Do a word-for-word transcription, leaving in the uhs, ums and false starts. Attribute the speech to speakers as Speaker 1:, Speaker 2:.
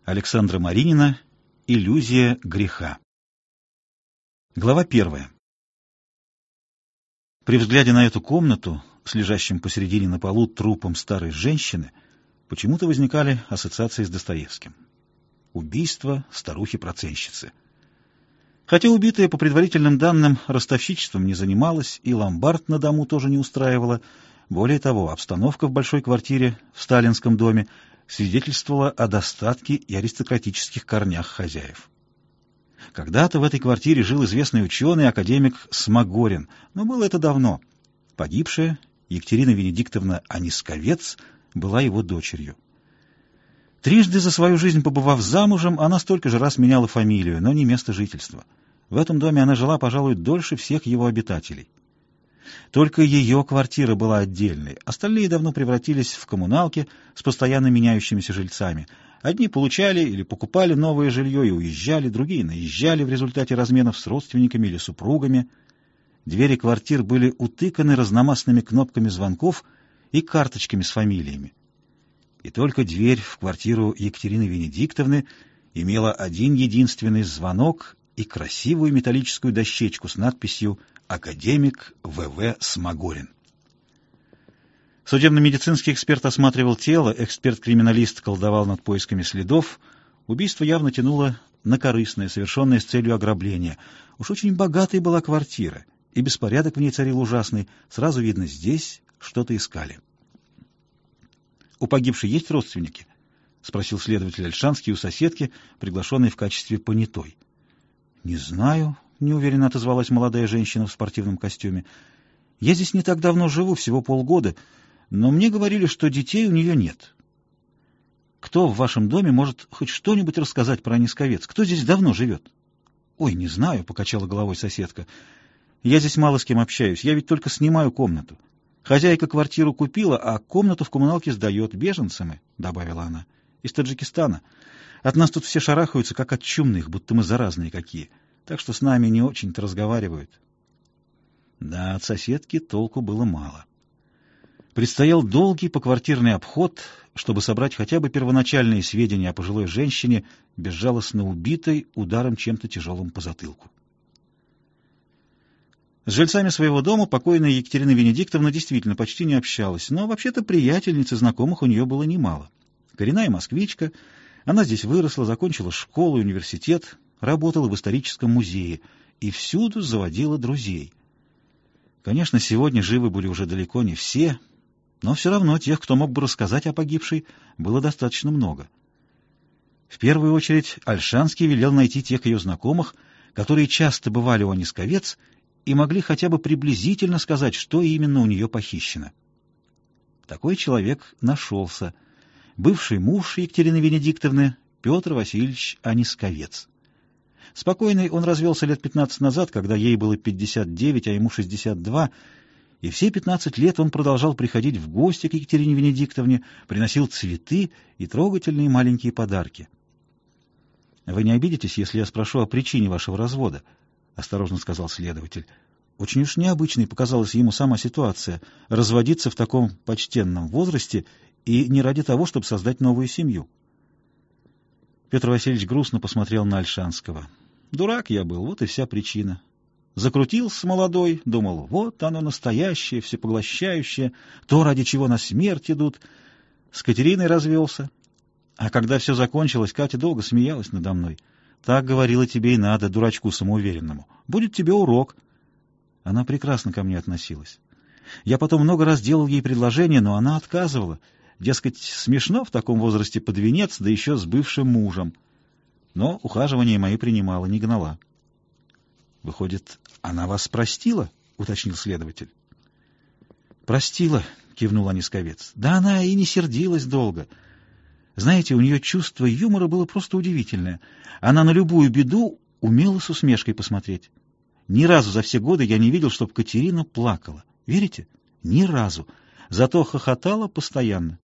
Speaker 1: Александра Маринина. Иллюзия греха. Глава первая. При взгляде на эту комнату с лежащим посередине на полу трупом старой женщины почему-то возникали ассоциации с Достоевским. Убийство старухи-проценщицы. Хотя убитая, по предварительным данным, ростовщичеством не занималась и ломбард на дому тоже не устраивала. Более того, обстановка в большой квартире в сталинском доме свидетельствовала о достатке и аристократических корнях хозяев. Когда-то в этой квартире жил известный ученый, академик Смагорин, но было это давно. Погибшая Екатерина Венедиктовна Анисковец была его дочерью. Трижды за свою жизнь побывав замужем, она столько же раз меняла фамилию, но не место жительства. В этом доме она жила, пожалуй, дольше всех его обитателей. Только ее квартира была отдельной, остальные давно превратились в коммуналки с постоянно меняющимися жильцами. Одни получали или покупали новое жилье и уезжали, другие наезжали в результате разменов с родственниками или супругами. Двери квартир были утыканы разномастными кнопками звонков и карточками с фамилиями. И только дверь в квартиру Екатерины Венедиктовны имела один единственный звонок и красивую металлическую дощечку с надписью «Академик В В Смагорин». Судебно-медицинский эксперт осматривал тело, эксперт-криминалист колдовал над поисками следов. Убийство явно тянуло на корыстное, совершенное с целью ограбления. Уж очень богатой была квартира, и беспорядок в ней царил ужасный. Сразу видно, здесь что-то искали. «У погибшей есть родственники?» — спросил следователь Ольшанский у соседки, приглашенной в качестве понятой. «Не знаю», — неуверенно отозвалась молодая женщина в спортивном костюме. «Я здесь не так давно живу, всего полгода, но мне говорили, что детей у нее нет. Кто в вашем доме может хоть что-нибудь рассказать про Анисковец? Кто здесь давно живет?» «Ой, не знаю», — покачала головой соседка. «Я здесь мало с кем общаюсь, я ведь только снимаю комнату. Хозяйка квартиру купила, а комнату в коммуналке сдает. Беженцы мы», — добавила она, — «из Таджикистана. От нас тут все шарахаются, как от чумных, будто мы заразные какие. Так что с нами не очень-то разговаривают». Да, от соседки толку было мало. Предстоял долгий поквартирный обход, чтобы собрать хотя бы первоначальные сведения о пожилой женщине, безжалостно убитой ударом чем-то тяжелым по затылку. С жильцами своего дома покойная Екатерина Венедиктовна действительно почти не общалась, но вообще-то приятельниц и знакомых у нее было немало. Коренная москвичка, она здесь выросла, закончила школу и университет, работала в историческом музее и всюду заводила друзей. Конечно, сегодня живы были уже далеко не все, но все равно тех, кто мог бы рассказать о погибшей, было достаточно много. В первую очередь Ольшанский велел найти тех ее знакомых, которые часто бывали у Анисковец и могли хотя бы приблизительно сказать, что именно у нее похищено. Такой человек нашелся. Бывший муж Екатерины Венедиктовны Петр Васильевич Анисковец. Спокойный он развелся лет пятнадцать назад, когда ей было пятьдесят девять, а ему шестьдесят два, и все пятнадцать лет он продолжал приходить в гости к Екатерине Венедиктовне, приносил цветы и трогательные маленькие подарки. «Вы не обидитесь, если я спрошу о причине вашего развода?» — осторожно сказал следователь. Очень уж необычной показалась ему сама ситуация — разводиться в таком почтенном возрасте и не ради того, чтобы создать новую семью. Петр Васильевич грустно посмотрел на Ольшанского. «Дурак я был, вот и вся причина. Закрутился молодой, думал, вот оно настоящее, всепоглощающее, то, ради чего на смерть идут. С Катериной развелся. А когда все закончилось, Катя долго смеялась надо мной. Так говорила тебе и надо, дурачку самоуверенному. Будет тебе урок». Она прекрасно ко мне относилась. Я потом много раз делал ей предложение, но она отказывала. Дескать, смешно в таком возрасте под венец, да еще с бывшим мужем. Но ухаживания мои принимала, не гнала. «Выходит, она вас простила?» — уточнил следователь. «Простила», — кивнул Анисковец. «Да она и не сердилась долго. Знаете, у нее чувство юмора было просто удивительное. Она на любую беду умела с усмешкой посмотреть. Ни разу за все годы я не видел, чтобы Катерина плакала. Верите? Ни разу. Зато хохотала постоянно.